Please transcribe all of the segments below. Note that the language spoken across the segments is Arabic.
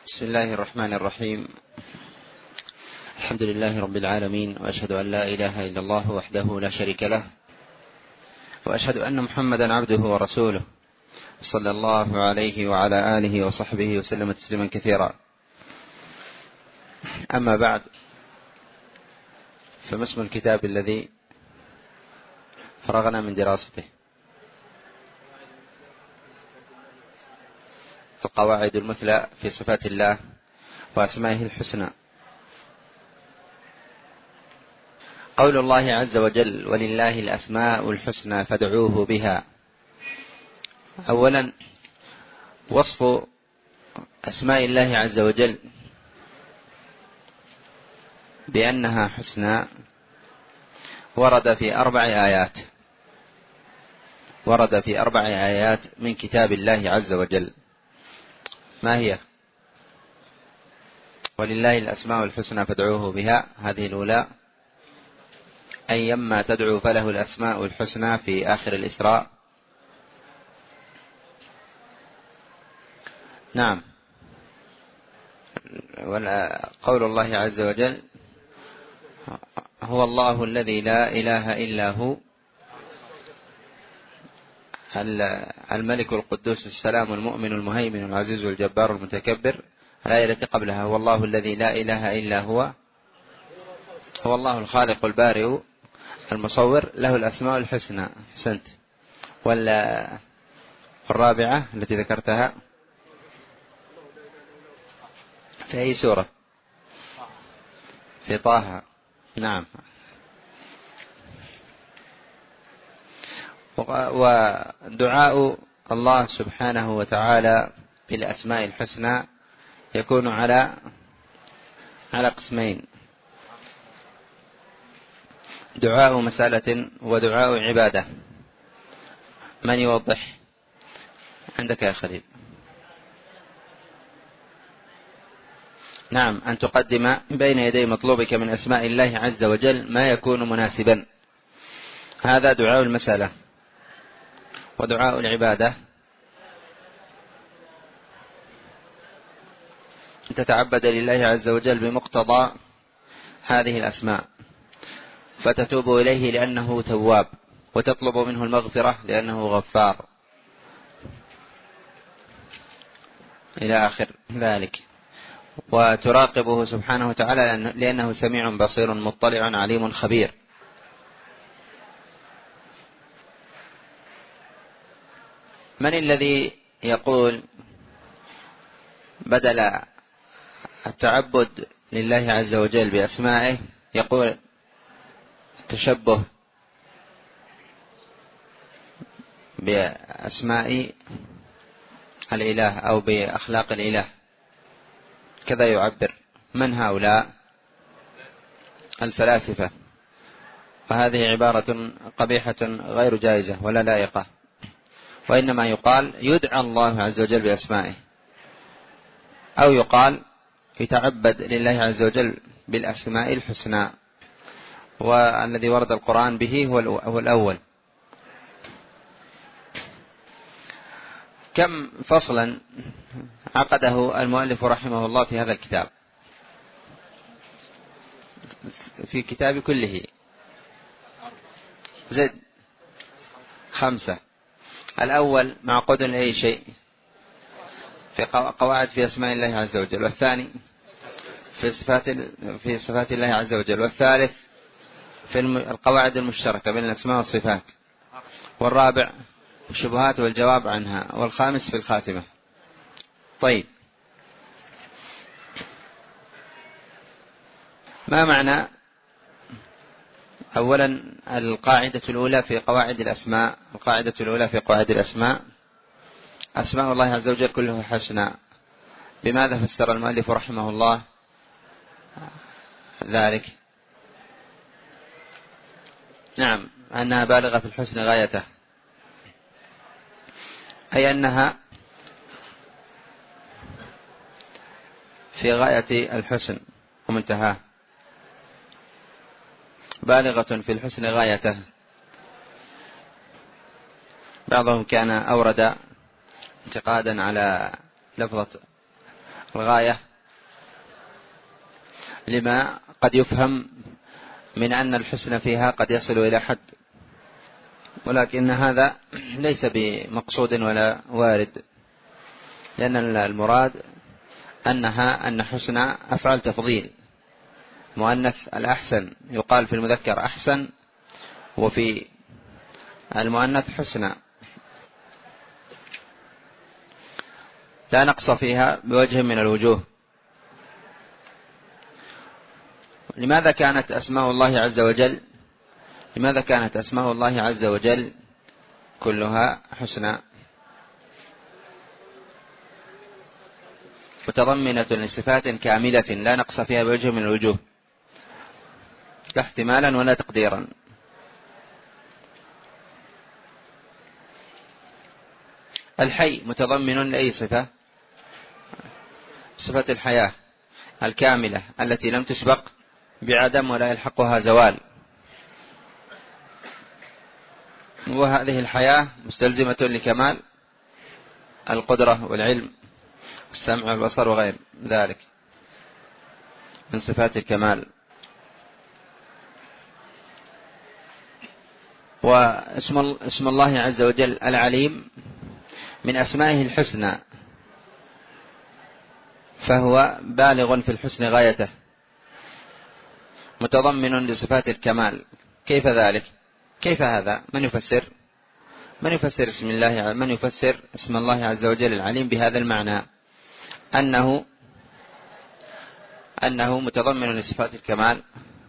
بسم الله الرحمن الرحيم. الحمد لله رب العالمين، وأشهد أن لا إله إلا الله وحده لا شريك له، وأشهد أن محمدا عبده ورسوله، صلى الله عليه وعلى آله وصحبه وسلم تسليما كثيرا. أما بعد، فما اسم الكتاب الذي فرغنا من دراسته؟ القواعد المثلى في صفات الله وأسمائه الحسنى. قول الله عز وجل: ولله الأسماء الحسنى فادعوه بها. أولا، وصف أسماء الله عز وجل بأنها حسنى ورد في 4 آيات، ورد في 4 آيات من كتاب الله عز وجل. ما هي؟ ولله الأسماء الحسنى فادعوه بها، هذه الأولى. أيما تدعو فله الأسماء الحسنى في آخر الإسراء. نعم. قول الله عز وجل: هو الله الذي لا إله إلا هو الملك القدوس السلام المؤمن المهيمن العزيز الجبار المتكبر. الآية التي قبلها: هو الله الذي لا إله إلا هو الله الخالق البارئ المصور، له الأسماء الحسنى. أحسنت. والرابعة التي ذكرتها في أي سورة؟ في طه. نعم. ودعاء الله سبحانه وتعالى بالأسماء الحسنى يكون على قسمين: دعاء مسألة ودعاء عبادة. من يوضح؟ عندك يا خليل. نعم، أن تقدم بين يدي مطلوبك من أسماء الله عز وجل ما يكون مناسبا، هذا دعاء المسألة. ودعاء العبادة أن تتعبد لله عز وجل بمقتضى هذه الأسماء، فتتوب إليه لأنه تواب، وتطلب منه المغفرة لأنه غفار، إلى آخر ذلك. وتراقبه سبحانه وتعالى لأنه سميع بصير مطلع عليم خبير. من الذي يقول بدل التعبد لله عز وجل بأسمائه يقول التشبه بأسماء الإله أو بأخلاق الإله؟ كذا يعبر. من هؤلاء؟ الفلاسفة. وهذه عبارة قبيحة غير جائزة ولا لائقة، وإنما يقال يدعى الله عز وجل بأسمائه، أو يقال يتعبد لله عز وجل بالأسماء الحسنى، والذي ورد القرآن به هو الأول. كم فصلا عقده المؤلف رحمه الله في هذا الكتاب؟ في الكتاب كله زد 5. الأول معقود لأي شيء؟ في قواعد في أسماء الله عز وجل. والثاني في صفات الله عز وجل. والثالث في القواعد المشتركة بين الأسماء والصفات. والرابع الشبهات والجواب عنها. والخامس في الخاتمة. طيب، ما معنى أولا القاعدة الأولى في قواعد الأسماء؟ القاعدة الأولى في قواعد الأسماء: أسماء الله عز وجل كلها حسنى. بماذا فسر المؤلف رحمه الله ذلك؟ نعم، أنها بالغة في الحسن غايته، أي أنها في غاية الحسن ومنتهاه، بالغة في الحسن غايته. بعضهم كان أورد انتقادا على لفظة الغاية لما قد يفهم من أن الحسن فيها قد يصل إلى حد، ولكن هذا ليس بمقصود ولا وارد، لأن المراد أن حسن أفعال تفضيل، مؤنث الأحسن يقال في المذكر أحسن، وفي المؤنث حسنى، لا نقص فيها بوجه من الوجوه. لماذا كانت أسماء الله عز وجل كلها حسنى متضمنة لصفات كاملة لا نقص فيها بوجه من الوجوه، لا احتمالا ولا تقديرا؟ الحي متضمن لأي صفة؟ صفة الحياة الكاملة التي لم تسبق بعدم ولا يلحقها زوال، وهذه الحياة مستلزمة لكمال القدرة والعلم والسمع والبصر وغير ذلك من صفات الكمال. واسم الله عز وجل العليم من أسمائه الحسنى، فهو بالغ في الحسن غايته، متضمن لصفات الكمال. كيف ذلك؟ كيف هذا؟ من يفسر اسم الله عز وجل العليم بهذا المعنى، أنه متضمن لصفات الكمال؟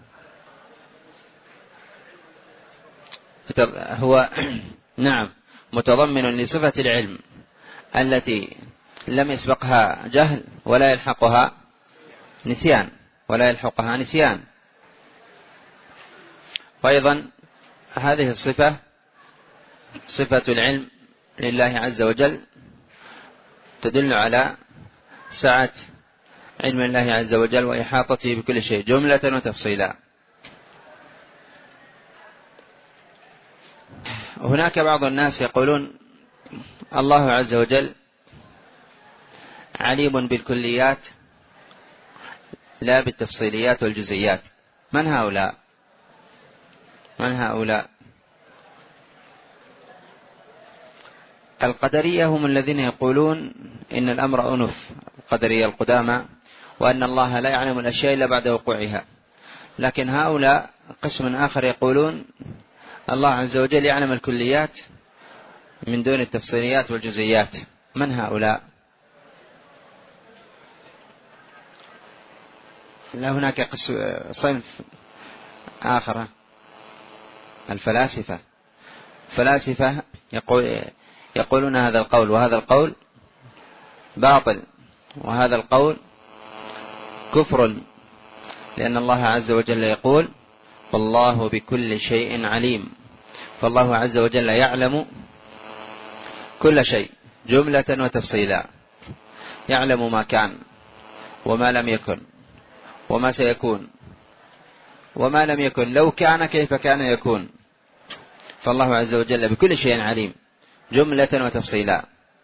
هو نعم متضمن لصفة العلم التي لم يسبقها جهل ولا يلحقها نسيان. وأيضا هذه الصفة صفة العلم لله عز وجل تدل على سعة علم الله عز وجل وإحاطته بكل شيء جملة وتفصيلا. هناك بعض الناس يقولون الله عز وجل عليم بالكليات لا بالتفصيليات والجزئيات. من هؤلاء؟ القدرية هم الذين يقولون إن الأمر أنف، القدرية القدامى، وأن الله لا يعلم الأشياء إلا بعد وقوعها. لكن هؤلاء قسم آخر يقولون الله عز وجل يعلم الكليات من دون التفصيليات والجزئيات. من هؤلاء؟ لا، هناك صنف آخر، الفلاسفة يقولون هذا القول وهذا القول باطل، وهذا القول كفر، لأن الله عز وجل يقول والله بكل شيء عليم، فالله عز وجل يعلم كل شيء جملة وتفصيلا، يعلم ما كان وما لم يكن وما سيكون وما لم يكن لو كان كيف كان يكون، فالله عز وجل بكل شيء عليم جملة وتفصيلا.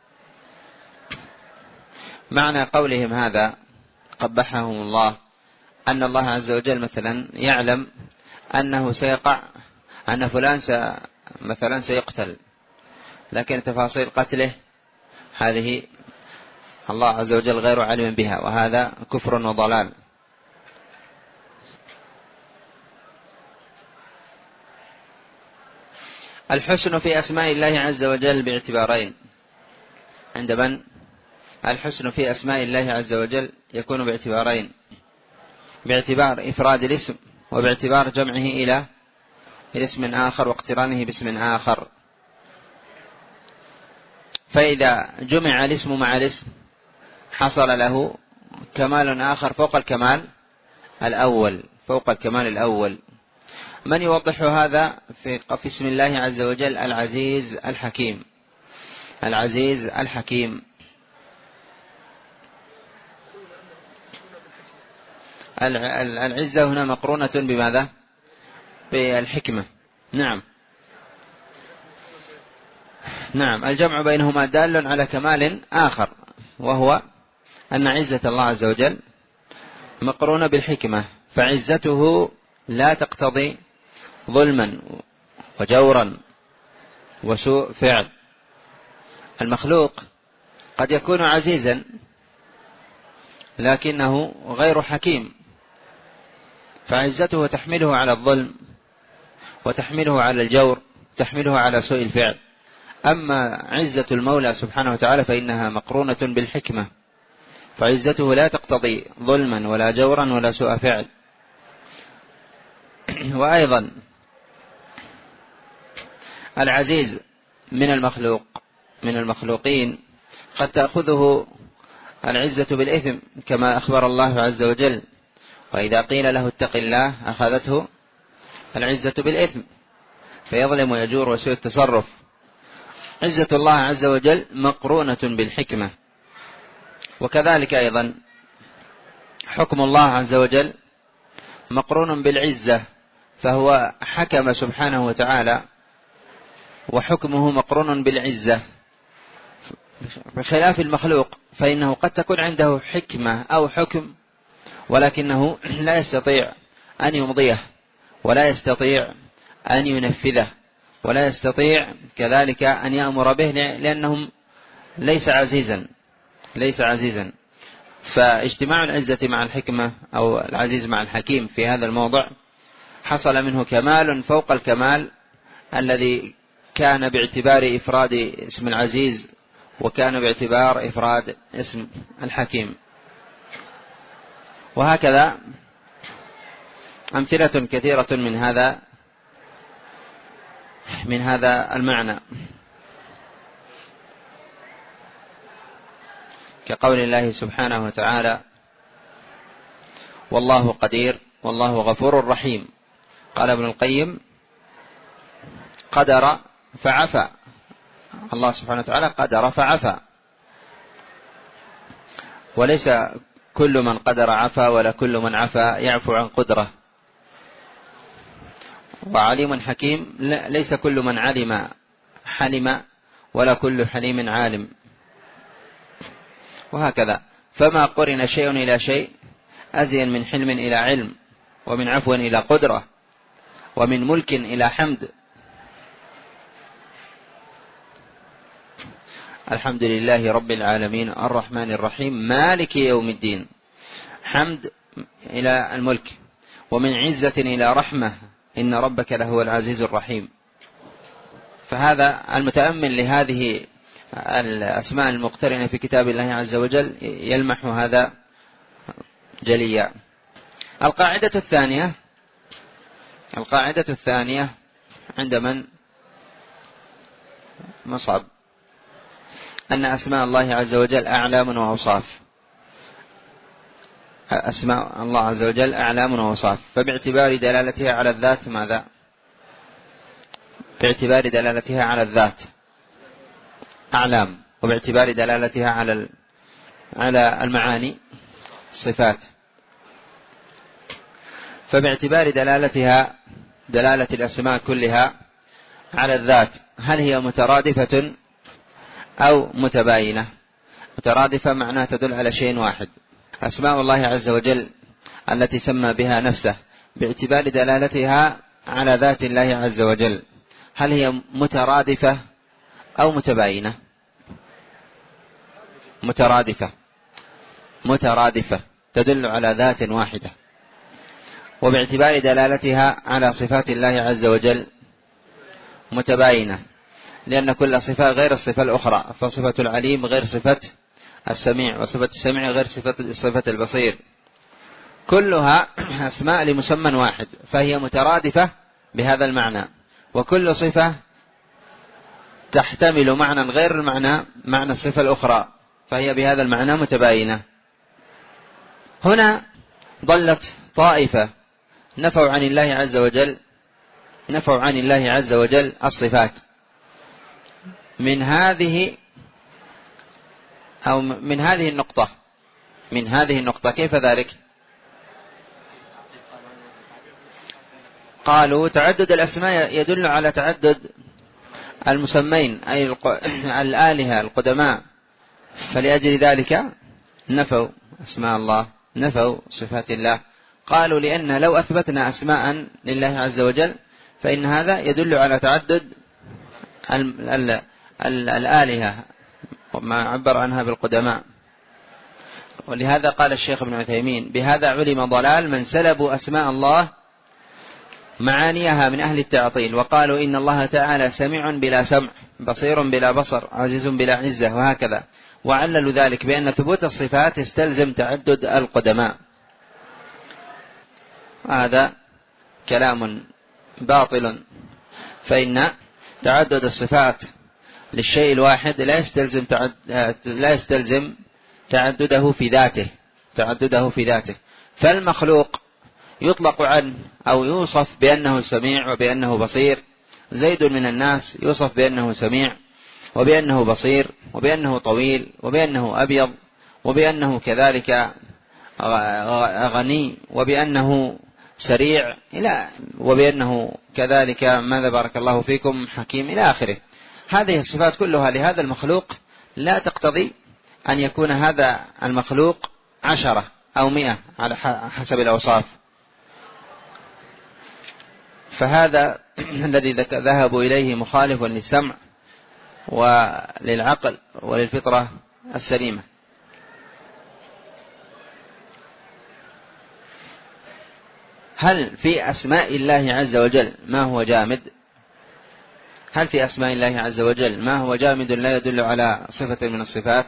معنى قولهم هذا قبحهم الله أن الله عز وجل مثلا يعلم أنه سيقع أن فلان مثلا سيقتل، لكن تفاصيل قتله هذه الله عز وجل غير علم بها، وهذا كفر وضلال. الحسن في أسماء الله عز وجل باعتبارين عند من؟ الحسن في أسماء الله عز وجل يكون باعتبارين: باعتبار إفراد الاسم، وباعتبار جمعه إلى اسم آخر واقترانه باسم آخر. فإذا جمع الاسم مع الاسم حصل له كمال آخر فوق الكمال الأول. من يوضح هذا في اسم الله عز وجل العزيز الحكيم. العزة هنا مقرونة بماذا؟ بالحكمة. نعم الجمع بينهما دال على كمال آخر وهو أن عزة الله عز وجل مقرونة بالحكمة، فعزته لا تقتضي ظلما وجورا وسوء فعل. المخلوق قد يكون عزيزا لكنه غير حكيم، فعزته تحمله على الظلم وتحمله على الجور، تحمله على سوء الفعل. أما عزة المولى سبحانه وتعالى فإنها مقرونة بالحكمة، فعزته لا تقتضي ظلما ولا جورا ولا سوء فعل. وأيضا العزيز من المخلوقين قد تأخذه العزة بالإثم، كما أخبر الله عز وجل: وإذا قيل له اتق الله أخذته العزة بالإثم، فيظلم ويجور وسوء التصرف. عزة الله عز وجل مقرونة بالحكمة. وكذلك أيضا حكم الله عز وجل مقرون بالعزة، فهو حكم سبحانه وتعالى وحكمه مقرون بالعزة، بخلاف المخلوق فإنه قد تكون عنده حكمة أو حكم ولكنه لا يستطيع أن يمضيه ولا يستطيع أن ينفذه ولا يستطيع كذلك أن يأمر به، لأنهم ليس عزيزا. فاجتماع العزة مع الحكمة أو العزيز مع الحكيم في هذا الموضع حصل منه كمال فوق الكمال الذي كان باعتبار إفراد اسم العزيز، وكان باعتبار إفراد اسم الحكيم. وهكذا أمثلة كثيرة من هذا المعنى، كقول الله سبحانه وتعالى: والله قدير والله غفور رحيم. قال ابن القيم: قدر فعفى، الله سبحانه وتعالى قدر فعفى، وليس كل من قدر عفى ولا كل من عفى يعفو عن قدره. وعليم حكيم، ليس كل من علم حلم ولا كل حليم عالم، وهكذا. فما قرن شيء إلى شيء أزين من حلم إلى علم، ومن عفو إلى قدرة، ومن ملك إلى حمد. الحمد لله رب العالمين الرحمن الرحيم مالك يوم الدين. حمد إلى الملك، ومن عزة إلى رحمة، إن ربك لهو العزيز الرحيم. فهذا المتأمل لهذه الأسماء المقترنة في كتاب الله عز وجل يلمح هذا جليا. القاعدة الثانية عند من مصعب أن أسماء الله عز وجل أعلام وأوصاف. أسماء الله عز وجل أعلام وأوصاف، فباعتبار دلالتها على الذات ماذا؟ باعتبار دلالتها على الذات أعلام، وباعتبار دلالتها على المعاني صفات. فباعتبار دلالتها، دلالة الأسماء كلها على الذات، هل هي مترادفة أو متباينة؟ مترادفة معناها تدل على شيء واحد. أسماء الله عز وجل التي سمى بها نفسه باعتبار دلالتها على ذات الله عز وجل، هل هي مترادفة أو متباينة؟ مترادفة تدل على ذات واحدة. وباعتبار دلالتها على صفات الله عز وجل متباينة، لأن كل صفة غير الصفة الأخرى، فصفة العليم غير صفة السميع، وصفة السميع غير صفة البصير، كلها أسماء لمسمى واحد، فهي مترادفة بهذا المعنى. وكل صفة تحتمل معنى غير معنى الصفة الأخرى، فهي بهذا المعنى متباينة. هنا ضلت طائفة نفوا عن الله عز وجل الصفات. من هذه النقطة كيف ذلك؟ قالوا تعدد الأسماء يدل على تعدد المسمين، أي الآلهة القدماء، فلأجل ذلك نفوا أسماء الله، نفوا صفات الله. قالوا لأن لو أثبتنا أسماء لله عز وجل فإن هذا يدل على تعدد الآلهة وما عبر عنها بالقدماء. ولهذا قال الشيخ ابن عثيمين: بهذا علم ضلال من سلبوا أسماء الله معانيها من أهل التعطيل، وقالوا إن الله تعالى سميع بلا سمع، بصير بلا بصر، عزيز بلا عزة، وهكذا. وعللوا ذلك بأن ثبوت الصفات يستلزم تعدد القدماء. هذا كلام باطل، فإن تعدد الصفات للشيء الواحد لا يستلزم تعدده في ذاته. فالمخلوق يطلق عنه أو يوصف بأنه سميع وبأنه بصير. زيد من الناس يوصف بأنه سميع وبأنه بصير وبأنه طويل وبأنه أبيض وبأنه كذلك غني وبأنه سريع وبأنه كذلك ماذا بارك الله فيكم حكيم إلى آخره. هذه الصفات كلها لهذا المخلوق لا تقتضي أن يكون هذا المخلوق 10 أو 100 على حسب الأوصاف. فهذا الذي ذهبوا إليه مخالف للسمع وللعقل وللفطرة السليمة. هل في أسماء الله عز وجل ما هو جامد؟ هل في أسماء الله عز وجل ما هو جامد لا يدل على صفة من الصفات؟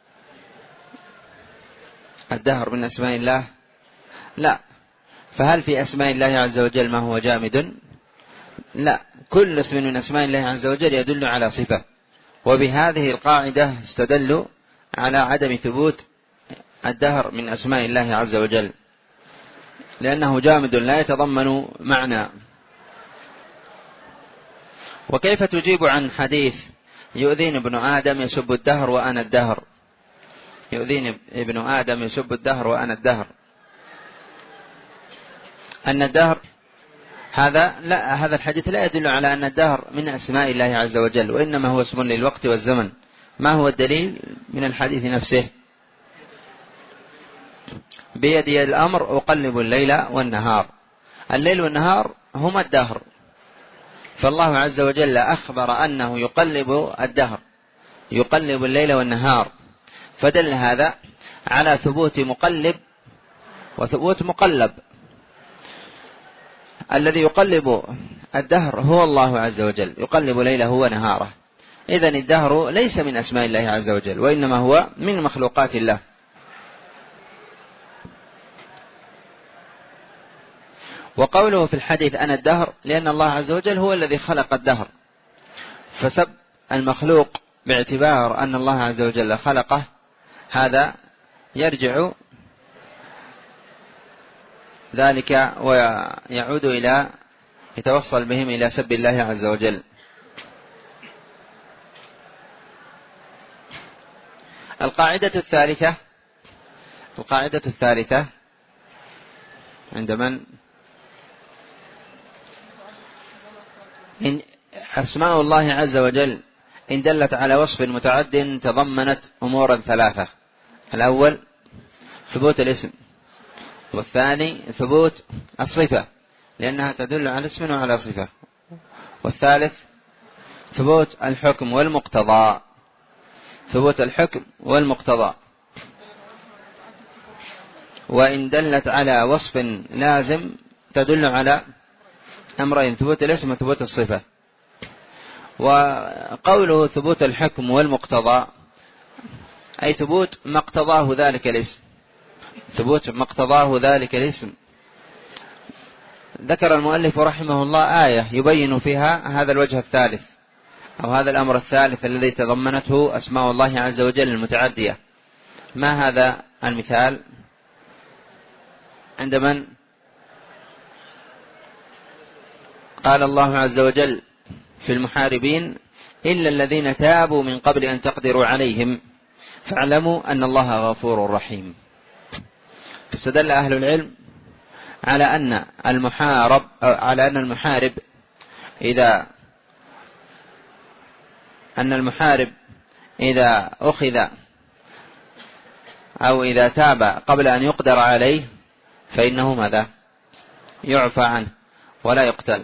الدهر من أسماء الله؟ لا. فهل في أسماء الله عز وجل ما هو جامد؟ لا. كل اسم من أسماء الله عز وجل يدل على صفة. وبهذه القاعدة استدلوا على عدم ثبوت الدهر من أسماء الله عز وجل، لأنه جامد لا يتضمن معنى. وكيف تجيب عن حديث يؤذيني ابن آدم يسب الدهر وأنا الدهر؟ يؤذيني ابن آدم يسب الدهر وأنا الدهر، أن الدهر هذا الحديث لا يدل على أن الدهر من أسماء الله عز وجل، وإنما هو اسم للوقت والزمن. ما هو الدليل من الحديث نفسه؟ بيدي الأمر أقلب الليل والنهار. الليل والنهار هما الدهر، فالله عز وجل أخبر أنه يقلب الدهر، يقلب الليل والنهار، فدل هذا على ثبوت مقلب وثبوت مقلب. الذي يقلب الدهر هو الله عز وجل، يقلب ليله ونهاره. إذن الدهر ليس من أسماء الله عز وجل، وإنما هو من مخلوقات الله. وقوله في الحديث أنا الدهر لأن الله عز وجل هو الذي خلق الدهر، فسب المخلوق باعتبار أن الله عز وجل خلقه هذا يرجع ذلك ويعود يتوصل بهم إلى سب الله عز وجل. القاعدة الثالثة عند من؟ إن أسماء الله عز وجل إن دلت على وصف متعد تضمنت أمورا 3: الأول ثبوت الاسم، والثاني ثبوت الصفة لأنها تدل على اسم وعلى صفة، والثالث ثبوت الحكم والمقتضى. وإن دلت على وصف لازم تدل على أمرين: ثبوت الاسم وثبوت الصفة. وقوله ثبوت الحكم والمقتضى أي ثبوت ما اقتضاه ذلك الاسم. ذكر المؤلف رحمه الله آية يبين فيها هذا الوجه الثالث أو هذا الأمر الثالث الذي تضمنته أسماء الله عز وجل المتعدية. ما هذا المثال؟ عند من؟ قال الله عز وجل في المحاربين: إلا الذين تابوا من قبل أن تقدروا عليهم فاعلموا أن الله غفور رحيم. فاستدل أهل العلم على أن المحارب إذا أخذ أو إذا تاب قبل أن يقدر عليه فإنه ماذا؟ يعفى عنه ولا يقتل.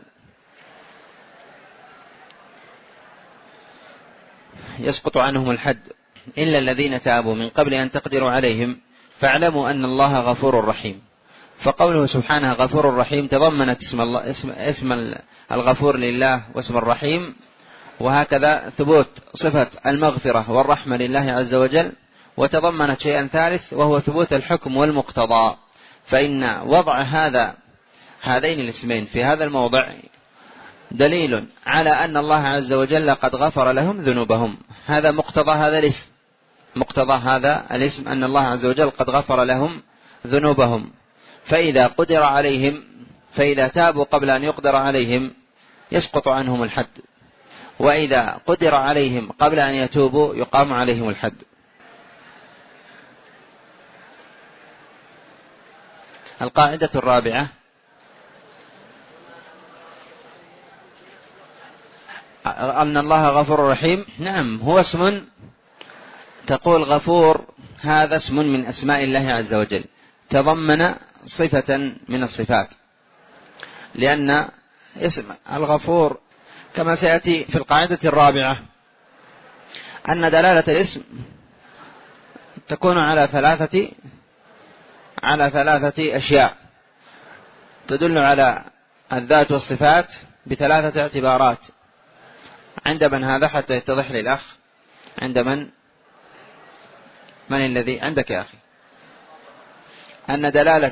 يسقط عنهم الحد إلا الذين تابوا من قبل أن تقدروا عليهم فاعلموا أن الله غفور رحيم. فقوله سبحانه غفور رحيم تضمنت اسم الغفور لله واسم الرحيم، وهكذا ثبوت صفة المغفرة والرحمة لله عز وجل، وتضمنت شيئا ثالث وهو ثبوت الحكم والمقتضى. فإن وضع هذين الاسمين في هذا الموضع دليل على أن الله عز وجل قد غفر لهم ذنوبهم. هذا مقتضى هذا الاسم، مقتضى هذا الاسم أن الله عز وجل قد غفر لهم ذنوبهم. فإذا قدر عليهم، فإذا تابوا قبل أن يقدر عليهم يسقط عنهم الحد، وإذا قدر عليهم قبل أن يتوبوا يقام عليهم الحد. القاعدة الرابعة أن الله غفور رحيم. نعم، هو اسم، تقول غفور هذا اسم من أسماء الله عز وجل، تضمن صفة من الصفات، لأن اسم الغفور كما سيأتي في القاعدة الرابعة أن دلالة الاسم تكون على ثلاثة أشياء، تدل على الذات والصفات بثلاثة اعتبارات. عند من هذا حتى يتضح للأخ؟ عند من الذي عندك يا أخي؟ أن دلالة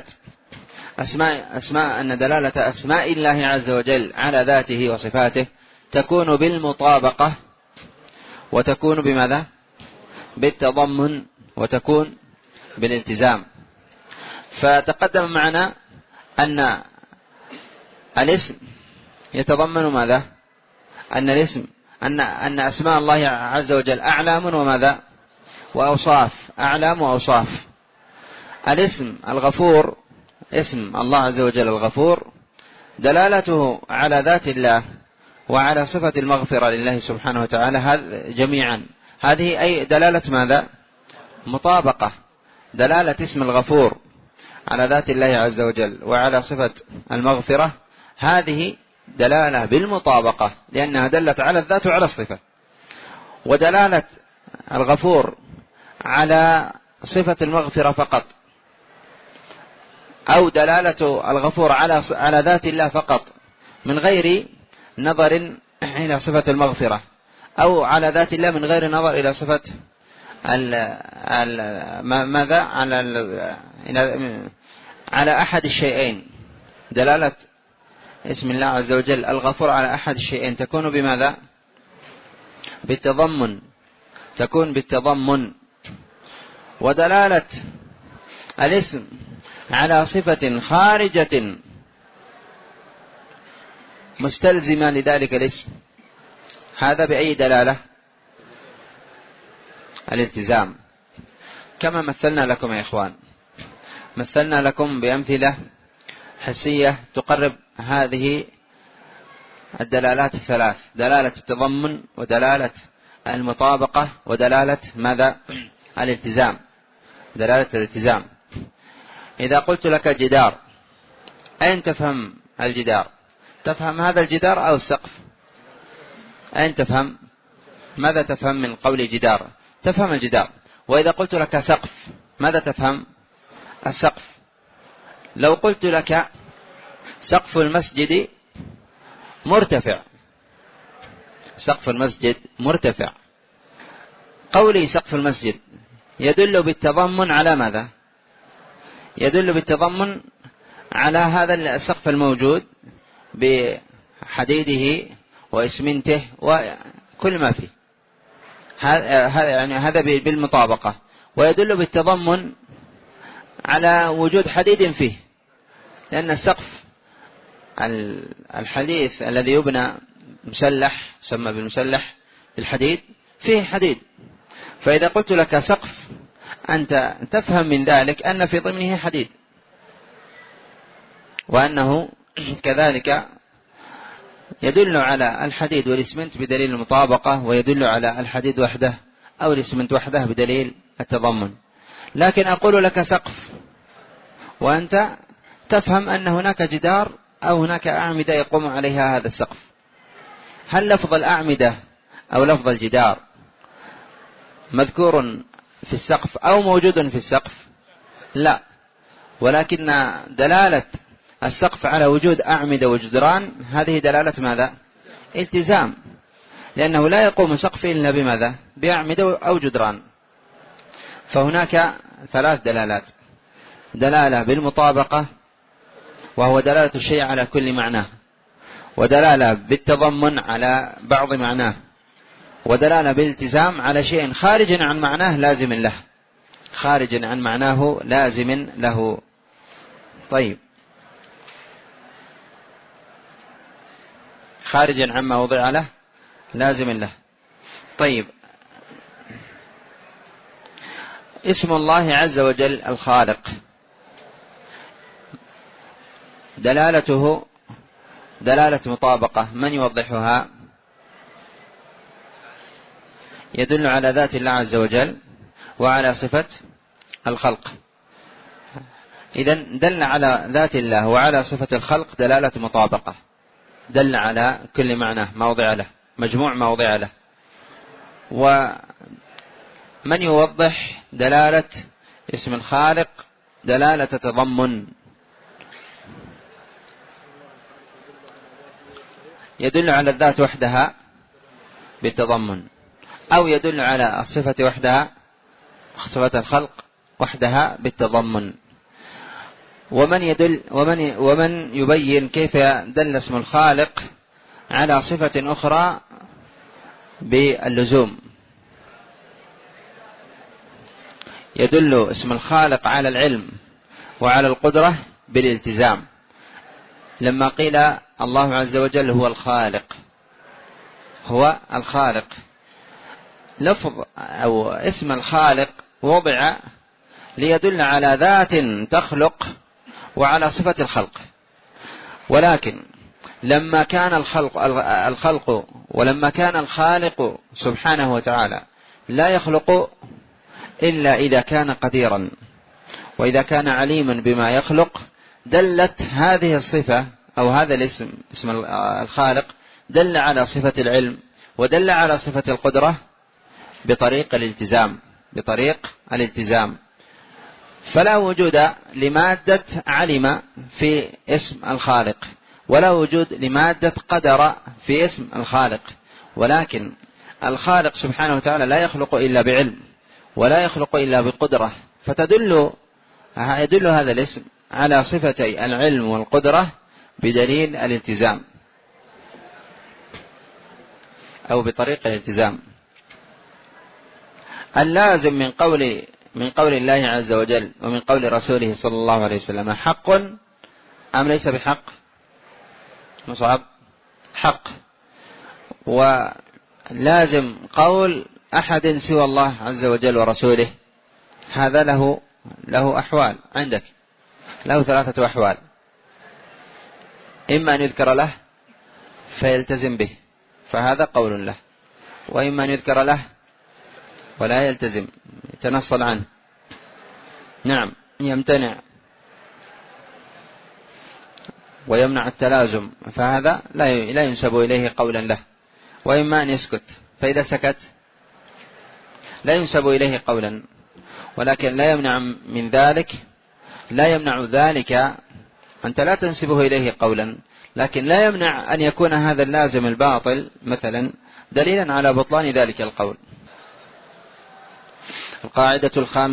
أسماء الله عز وجل على ذاته وصفاته تكون بالمطابقة، وتكون بماذا؟ بالتضمن، وتكون بالالتزام. فتقدم معنا أن الاسم يتضمن ماذا؟ أن الاسم أن أسماء الله عز وجل أعلام وماذا؟ وأوصاف، أعلام وأوصاف. الاسم الغفور، اسم الله عز وجل الغفور، دلالته على ذات الله وعلى صفة المغفرة لله سبحانه وتعالى جميعا. هذه أي دلالة ماذا؟ مطابقة. دلالة اسم الغفور على ذات الله عز وجل وعلى صفة المغفرة هذه دلالة بالمطابقة، لأنها دلت على الذات وعلى الصفة. ودلالة الغفور على صفة المغفرة فقط، أو دلالة الغفور على ذات الله فقط من غير نظر إلى صفة المغفرة، أو على ذات الله من غير نظر إلى صفة ماذا؟ على أحد الشيئين. دلالة اسم الله عز وجل الغفور على أحد الشيئين تكون بماذا؟ بالتضمن، تكون بالتضمن. ودلالة الاسم على صفة خارجة مستلزمة لذلك الاسم، هذا بأي دلالة؟ الالتزام. كما مثلنا لكم يا إخوان، مثلنا لكم بأمثلة حسية تقرب هذه الدلالات الثلاث: دلالة التضمن، ودلالة المطابقة، ودلالة ماذا؟ الالتزام، دلالة الالتزام. إذا قلت لك جدار، أين تفهم الجدار؟ تفهم هذا الجدار أو السقف؟ أين تفهم؟ ماذا تفهم من قول جدار؟ تفهم الجدار. وإذا قلت لك سقف، ماذا تفهم؟ السقف. لو قلت لك سقف المسجد مرتفع، سقف المسجد مرتفع، قولي سقف المسجد يدل بالتضمن على ماذا؟ يدل بالتضمن على هذا السقف الموجود بحديده وإسمنته وكل ما فيه، هذا بالمطابقة. ويدل بالتضمن على وجود حديد فيه، لأن السقف الحديث الذي يبنى مسلح، يسمى بالمسلح بالحديد، فيه حديد. فإذا قلت لك سقف أنت تفهم من ذلك أن في ضمنه حديد، وأنه كذلك يدل على الحديد والإسمنت بدليل المطابقة، ويدل على الحديد وحده أو الإسمنت وحده بدليل التضمن. لكن أقول لك سقف وأنت تفهم أن هناك جدار أو هناك أعمدة يقوم عليها هذا السقف. هل لفظ الأعمدة أو لفظ الجدار مذكور في السقف أو موجود في السقف؟ لا، ولكن دلالة السقف على وجود أعمدة وجدران هذه دلالة ماذا؟ التزام، لأنه لا يقوم سقف إلا بماذا؟ بأعمدة أو جدران. فهناك ثلاث دلالات: دلالة بالمطابقة وهو دلالة الشيء على كل معناه، ودلالة بالتضمن على بعض معناه، ودلالة بالالتزام على شيء خارج عن معناه لازم له، خارج عن معناه لازم له. طيب، خارج عما وضع له لازم له. طيب، اسم الله عز وجل الخالق دلالته دلالة مطابقة، من يوضحها؟ يدل على ذات الله عز وجل وعلى صفة الخلق. إذن دل على ذات الله وعلى صفة الخلق دلالة مطابقة، دل على كل معنى موضع له، مجموع موضع له. ومن يوضح دلالة اسم الخالق دلالة تضمن، يدل على الذات وحدها بالتضمن، أو يدل على الصفة وحدها، صفة الخلق وحدها بالتضمن. ومن يبين كيف دل اسم الخالق على صفة أخرى باللزوم. يدل اسم الخالق على العلم وعلى القدرة بالالتزام. لما قيل الله عز وجل هو الخالق، هو الخالق، لفظ أو اسم الخالق وضع ليدل على ذات تخلق وعلى صفة الخلق. ولكن لما كان الخلق ولما كان الخالق سبحانه وتعالى لا يخلق إلا إذا كان قديرا، وإذا كان عليما بما يخلق، دلت هذه الصفة أو هذا الاسم، اسم الخالق، دل على صفة العلم ودل على صفة القدرة بطريق الالتزام. فلا وجود لمادة علم في اسم الخالق، ولا وجود لمادة قدر في اسم الخالق. ولكن الخالق سبحانه وتعالى لا يخلق إلا بعلم ولا يخلق إلا بقدرة، يدل هذا الاسم على صفتي العلم والقدرة بدليل الالتزام أو بطريق الالتزام. اللازم من قول الله عز وجل ومن قول رسوله صلى الله عليه وسلم حق أم ليس بحق؟ مصعب، حق. ولازم قول أحد سوى الله عز وجل ورسوله هذا له أحوال، عندك له 3 أحوال: إما أن يذكر له فيلتزم به فهذا قول له، وإما أن يذكر له ولا يلتزم، يتنصل عنه، نعم، يمتنع ويمنع التلازم، فهذا لا ينسب إليه قولا له. وإما أن يسكت، فإذا سكت لا ينسب إليه قولا، ولكن لا يمنع ذلك، أنت لا تنسبه إليه قولا، لكن لا يمنع أن يكون هذا اللازم الباطل مثلا دليلا على بطلان ذلك القول. القاعدة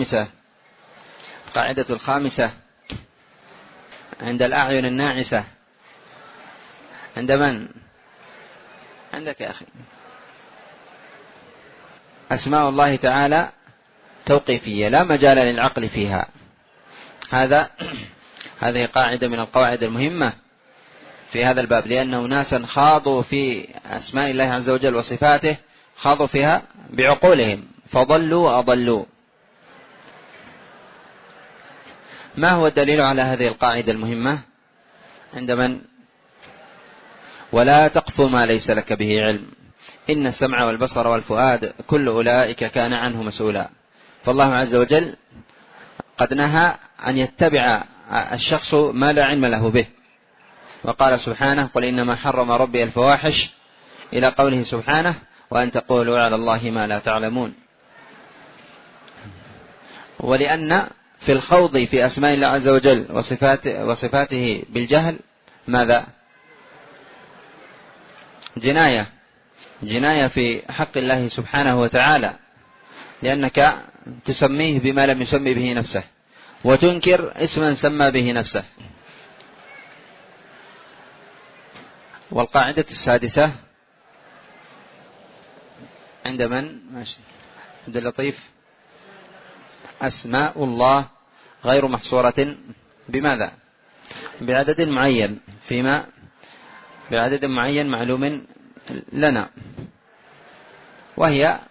الخامسة عند الأعين الناعسة، عند من؟ عندك يا أخي. أسماء الله تعالى توقيفية لا مجال للعقل فيها. هذه قاعدة من القواعد المهمة في هذا الباب، لأن ناسا خاضوا في أسماء الله عز وجل وصفاته، خاضوا فيها بعقولهم فضلوا وأضلوا. ما هو الدليل على هذه القاعدة المهمة؟ عند من؟ ولا تقف ما ليس لك به علم، إن السمع والبصر والفؤاد كل أولئك كان عنه مسؤولا. فالله عز وجل قد نهى أن يتبع الشخص ما لا علم له به، وقال سبحانه: قل إنما حرم ربي الفواحش، إلى قوله سبحانه: وأن تقولوا على الله ما لا تعلمون. ولأن في الخوض في أسماء الله عز وجل وصفاته بالجهل ماذا؟ جناية في حق الله سبحانه وتعالى، لأنك تسميه بما لم يسمي به نفسه، وتنكر اسما سمى به نفسه. والقاعدة السادسة عند من؟ ماشي. عبد اللطيف: أسماء الله غير محصورة بماذا؟ بعدد معين، فيما بعدد معين معلوم لنا، وهي: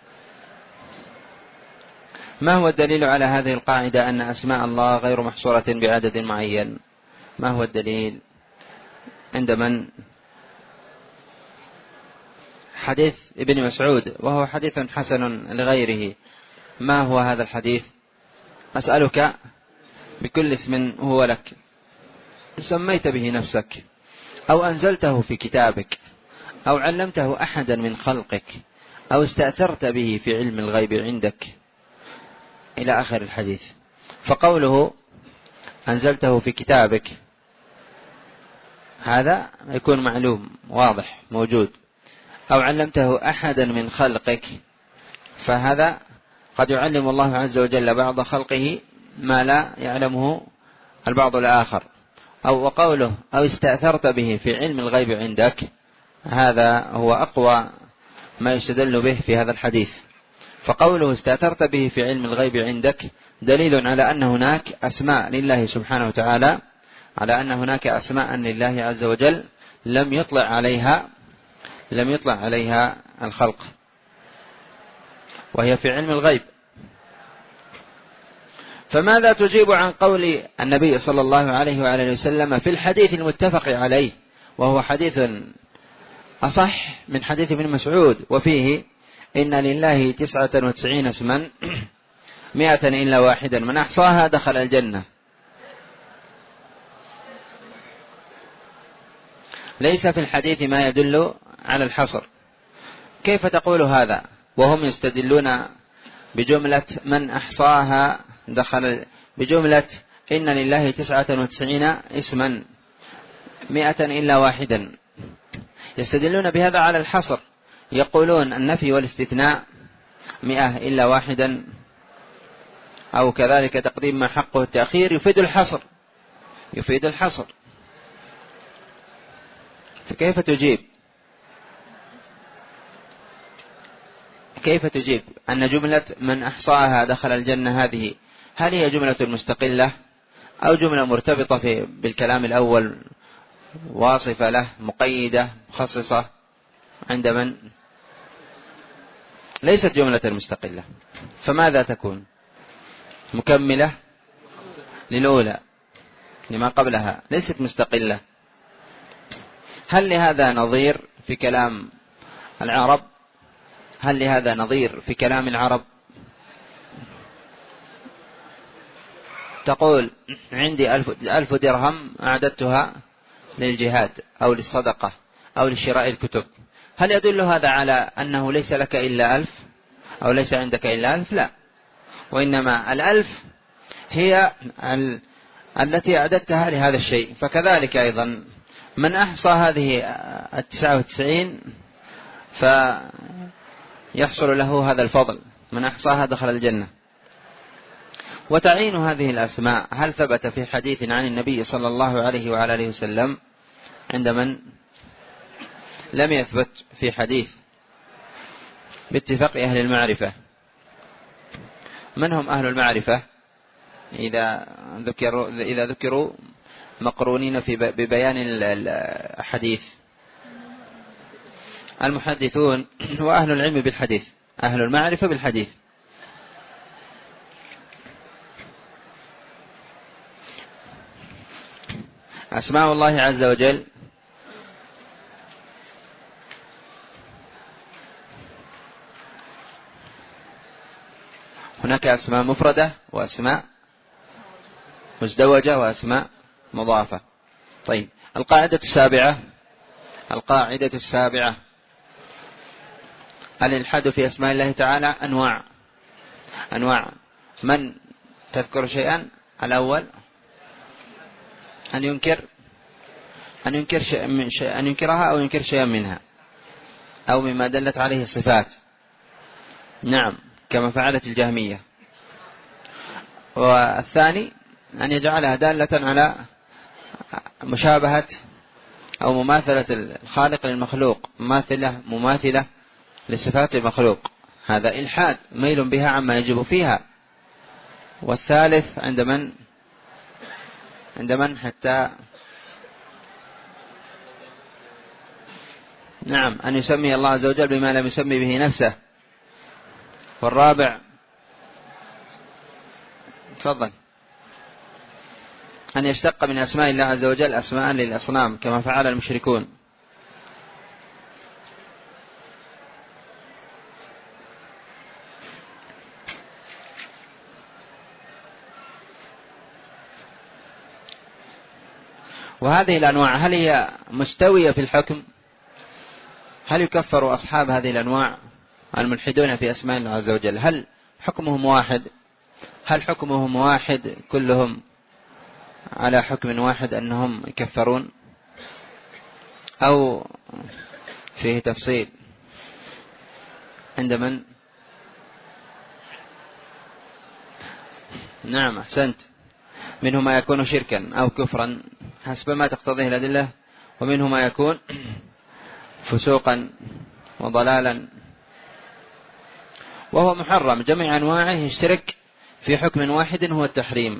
ما هو الدليل على هذه القاعدة أن أسماء الله غير محصورة بعدد معين؟ ما هو الدليل عند من؟ حديث ابن مسعود، وهو حديث حسن لغيره. ما هو هذا الحديث؟ أسألك بكل اسم هو لك سميت به نفسك، أو أنزلته في كتابك، أو علمته أحدا من خلقك، أو استأثرت به في علم الغيب عندك، إلى آخر الحديث. فقوله أنزلته في كتابك هذا يكون معلوم واضح موجود، أو علمته أحدا من خلقك، فهذا قد يعلم الله عز وجل بعض خلقه ما لا يعلمه البعض الآخر. وقوله أو استأثرت به في علم الغيب عندك، هذا هو أقوى ما يستدل به في هذا الحديث. فقوله استأثرت به في علم الغيب عندك دليل على أن هناك أسماء لله سبحانه وتعالى، على أن هناك أسماء لله عز وجل لم يطلع عليها الخلق، وهي في علم الغيب. فماذا تجيب عن قول النبي صلى الله عليه وآله وسلم في الحديث المتفق عليه، وهو حديث أصح من حديث ابن مسعود، وفيه: إن لله 99 اسما 100 إلا واحدا من أحصاها دخل الجنة. ليس في الحديث ما يدل على الحصر. كيف تقول هذا وهم يستدلون بجملة من أحصاها دخل، بجملة إن لله 99 اسما 100 إلا واحدا؟ يستدلون بهذا على الحصر، يقولون النفي والاستثناء 100 إلا واحدا، أو كذلك تقديم ما حقه التأخير يفيد الحصر. فكيف تجيب أن جملة من أحصاها دخل الجنة هذه، هل هي جملة مستقلة أو جملة مرتبطة بالكلام الأول، واصفة له، مقيدة، مخصصة؟ عند من؟ ليست جملة مستقلة، فماذا تكون؟ مكملة للأولى لما قبلها، ليست مستقلة. هل لهذا نظير في كلام العرب؟ هل لهذا نظير في كلام العرب؟ تقول عندي 1000 درهم أعددتها للجهاد أو للصدقة أو لشراء الكتب. هل يدل هذا على أنه ليس لك إلا 1000 أو ليس عندك إلا 1000؟ لا، وإنما 1000 هي التي أعددتها لهذا الشيء. فكذلك أيضا من أحصى هذه 99 فيحصل له هذا الفضل، من أحصاها دخل الجنة. وتعين هذه الأسماء هل ثبت في حديث عن النبي صلى الله عليه وعلى آله وسلم؟ عند من؟ لم يثبت في حديث باتفاق أهل المعرفة. من هم أهل المعرفة؟ إذا ذكروا مقرونين ببيان الحديث: المحدثون وأهل العلم بالحديث، أهل المعرفة بالحديث. أسماء الله عز وجل هناك أسماء مفردة وأسماء مزدوجة وأسماء مضافة. طيب، القاعدة السابعة الإلحاد في أسماء الله تعالى أنواع. من تذكر شيئا؟ الأول أن ينكرها أو ينكر شيئا منها أو مما دلت عليه الصفات، نعم، كما فعلت الجهمية. والثاني أن يجعلها دالة على مشابهة أو مماثلة الخالق للمخلوق، مماثلة لصفات المخلوق، هذا إلحاد، ميل بها عما يجب فيها. والثالث عند من حتى نعم أن يسمي الله عز وجل بما لم يسمي به نفسه. والرابع تفضل أن يشتق من أسماء الله عز وجل أسماء للأصنام كما فعل المشركون. وهذه الأنواع هل هي مستوية في الحكم؟ هل يكفر أصحاب هذه الأنواع الملحدون في أسماء الله عز وجل؟ هل حكمهم واحد كلهم على حكم واحد أنهم يكفرون، أو فيه تفصيل عند من؟ نعم، أحسنت، منه ما يكون شركا أو كفرا حسب ما تقتضيه الأدلة، ومنه ما يكون فسوقا وضلالا وهو محرم. جميع أنواعه يشترك في حكم واحد هو التحريم.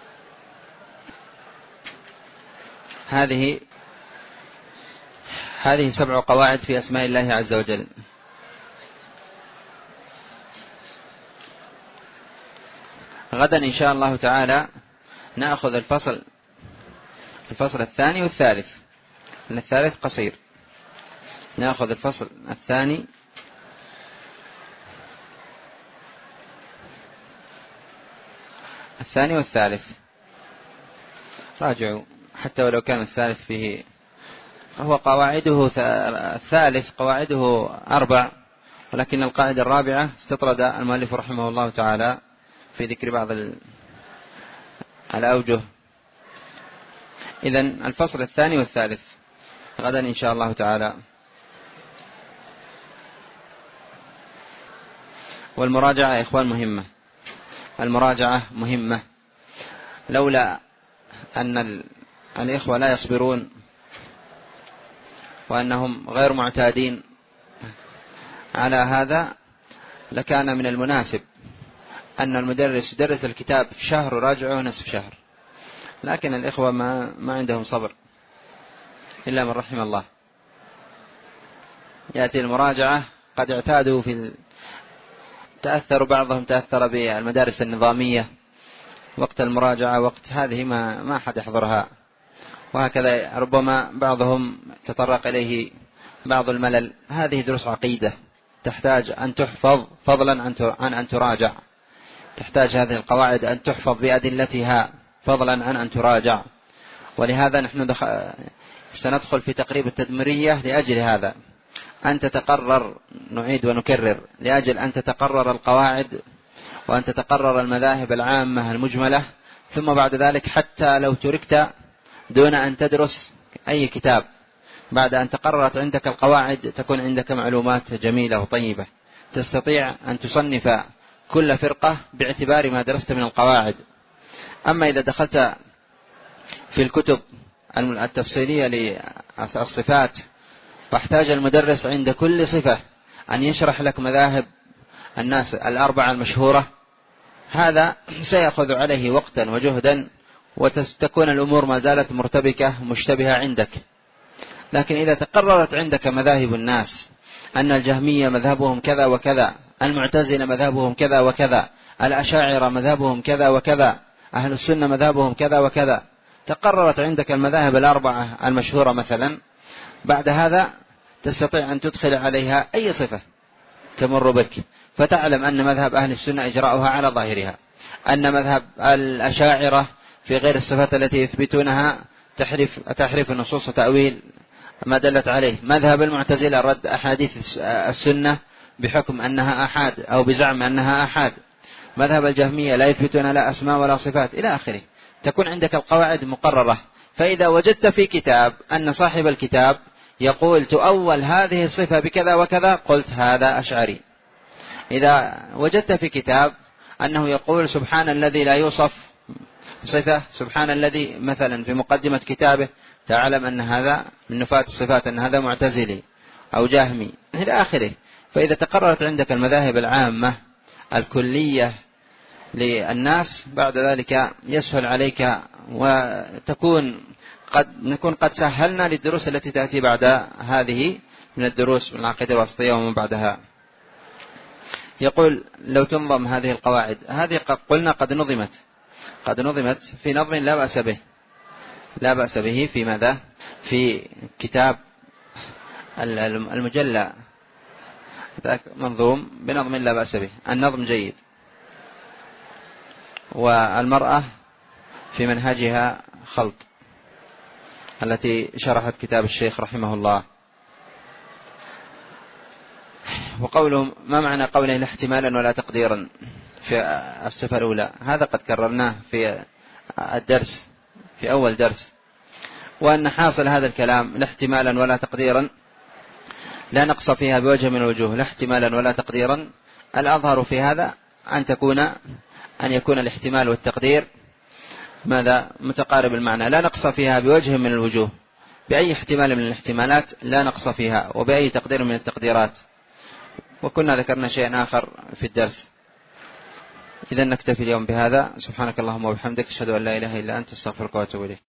هذه 7 قواعد في أسماء الله عز وجل. غدا إن شاء الله تعالى نأخذ الفصل الثاني والثالث، لأن الثالث قصير. نأخذ الفصل الثاني والثالث. راجعوا حتى ولو كان الثالث فيه، هو قواعده الثالث قواعده 4، ولكن القاعدة الرابعة استطرد المؤلف رحمه الله تعالى في ذكر بعض الأوجه. إذن الفصل الثاني والثالث غدا إن شاء الله تعالى. والمراجعة يا إخوان مهمة، المراجعة مهمة. لولا أن الإخوة لا يصبرون وأنهم غير معتادين على هذا لكان من المناسب أن المدرس يدرس الكتاب في شهر وراجعه نصف شهر، لكن الإخوة ما عندهم صبر إلا من رحم الله. يأتي المراجعة قد اعتادوا بعضهم تأثر بالمدارس النظامية، وقت المراجعة وقت هذه ما أحد يحضرها، وهكذا ربما بعضهم تطرق إليه بعض الملل. هذه دروس عقيدة تحتاج أن تحفظ فضلا عن أن تراجع، تحتاج هذه القواعد أن تحفظ بأدلتها فضلا عن أن تراجع. ولهذا نحن سندخل في تقريب التدميرية لأجل هذا، أن تتقرر، نعيد ونكرر، لأجل أن تتقرر القواعد وأن تتقرر المذاهب العامة المجملة، ثم بعد ذلك حتى لو تركت دون أن تدرس أي كتاب بعد أن تقررت عندك القواعد تكون عندك معلومات جميلة وطيبة، تستطيع أن تصنف كل فرقة باعتبار ما درست من القواعد. أما إذا دخلت في الكتب التفصيلية للصفات واحتاج المدرس عند كل صفة أن يشرح لك مذاهب الناس 4 المشهورة، هذا سيأخذ عليه وقتا وجهدا، وتكون الأمور ما زالت مرتبكة مشتبهة عندك. لكن إذا تقررت عندك مذاهب الناس أن الجهمية مذهبهم كذا وكذا، المعتزلة مذهبهم كذا وكذا، الأشاعرة مذهبهم كذا وكذا، أهل السنة مذهبهم كذا وكذا، تقررت عندك المذاهب 4 المشهورة مثلا، بعد هذا تستطيع أن تدخل عليها أي صفة تمر بك، فتعلم أن مذهب أهل السنة إجراؤها على ظاهرها، أن مذهب الأشاعرة في غير الصفات التي يثبتونها تحريف النصوص وتأويل ما دلت عليه. مذهب المعتزلة رد أحاديث السنة بحكم أنها أحاد أو بزعم أنها أحاد. مذهب الجهمية لا يثبتون لا أسماء ولا صفات إلى آخره. تكون عندك القواعد مقررة. فإذا وجدت في كتاب أن صاحب الكتاب يقول تؤول هذه الصفة بكذا وكذا قلت هذا أشعري. إذا وجدت في كتاب أنه يقول سبحان الذي لا يوصف صفة، سبحان الذي مثلا في مقدمة كتابه، تعلم أن هذا من نفاة الصفات، أن هذا معتزلي أو جهمي إلى آخره. فإذا تقررت عندك المذاهب العامة الكلية للناس بعد ذلك يسهل عليك، نكون قد سهلنا للدروس التي تأتي بعد هذه من الدروس من العقيدة الوسطية ومن بعدها. يقول لو تنظم هذه القواعد، هذه قلنا قد نظمت في نظم لا بأس به في ماذا؟ في كتاب المجلى منظوم بنظم لا بأس به، النظم جيد. والمرأة في منهجها خلط التي شرحت كتاب الشيخ رحمه الله. وقولهم ما معنى قوله لا احتمالا ولا تقديرا في الصفة الأولى؟ هذا قد كررناه في الدرس في أول درس. وأن حاصل هذا الكلام لا احتمالا ولا تقديرا لا نقص فيها بوجه من الوجوه، لا احتمالا ولا تقديرا. الأظهر في هذا أن يكون الاحتمال والتقدير ماذا؟ متقارب المعنى، لا نقص فيها بوجه من الوجوه، بأي احتمال من الاحتمالات لا نقص فيها، وبأي تقدير من التقديرات. وكنا ذكرنا شيئا آخر في الدرس. إذن نكتفي اليوم بهذا. سبحانك اللهم وبحمدك، أشهد أن لا إله إلا أنت، استغفرك وأتوب إليك.